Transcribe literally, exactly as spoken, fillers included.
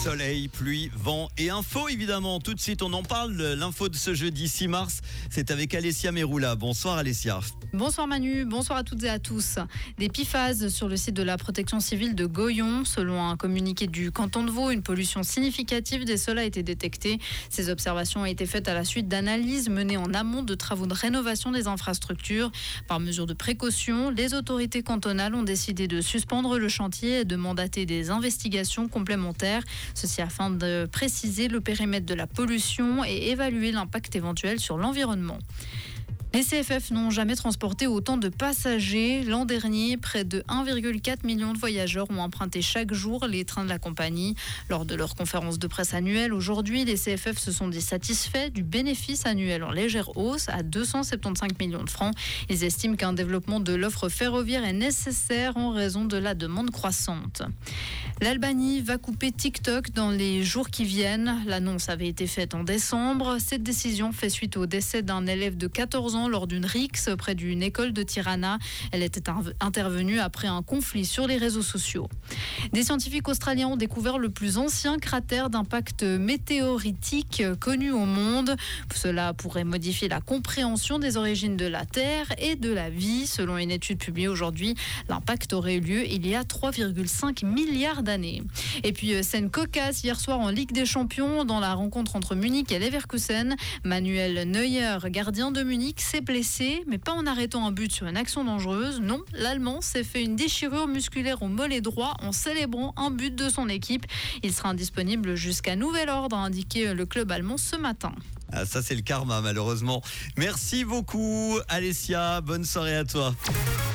Soleil, pluie, vent et info évidemment. Tout de suite, on en parle. L'info de ce jeudi six mars, c'est avec Alessia Meroula. Bonsoir Alessia. Bonsoir Manu, bonsoir à toutes et à tous. Des P F A S sur le site de la protection civile de Goyon. Selon un communiqué du canton de Vaud, une pollution significative des sols a été détectée. Ces observations ont été faites à la suite d'analyses menées en amont de travaux de rénovation des infrastructures. Par mesure de précaution, les autorités cantonales ont décidé de suspendre le chantier et de mandater des investigations complémentaires. Ceci afin de préciser le périmètre de la pollution et évaluer l'impact éventuel sur l'environnement. Les C F F n'ont jamais transporté autant de passagers. L'an dernier, près de un virgule quatre million de voyageurs ont emprunté chaque jour les trains de la compagnie. Lors de leur conférence de presse annuelle, aujourd'hui, les C F F se sont dit satisfaits du bénéfice annuel en légère hausse à deux cent soixante-quinze millions de francs. Ils estiment qu'un développement de l'offre ferroviaire est nécessaire en raison de la demande croissante. L'Albanie va couper TikTok dans les jours qui viennent. L'annonce avait été faite en décembre. Cette décision fait suite au décès d'un élève de quatorze ans lors d'une rixe près d'une école de Tirana. Elle était intervenue après un conflit sur les réseaux sociaux. Des scientifiques australiens ont découvert le plus ancien cratère d'impact météoritique connu au monde. Cela pourrait modifier la compréhension des origines de la Terre et de la vie. Selon une étude publiée aujourd'hui, l'impact aurait eu lieu il y a trois virgule cinq milliards d'années. Et puis, scène cocasse hier soir en Ligue des Champions dans la rencontre entre Munich et Leverkusen. Manuel Neuer, gardien de Munich, s'est blessé, mais pas en arrêtant un but sur une action dangereuse. Non, l'Allemand s'est fait une déchirure musculaire au mollet droit en célébrant un but de son équipe. Il sera indisponible jusqu'à nouvel ordre, a indiqué le club allemand ce matin. Ah, ça c'est le karma malheureusement. Merci beaucoup Alessia, bonne soirée à toi.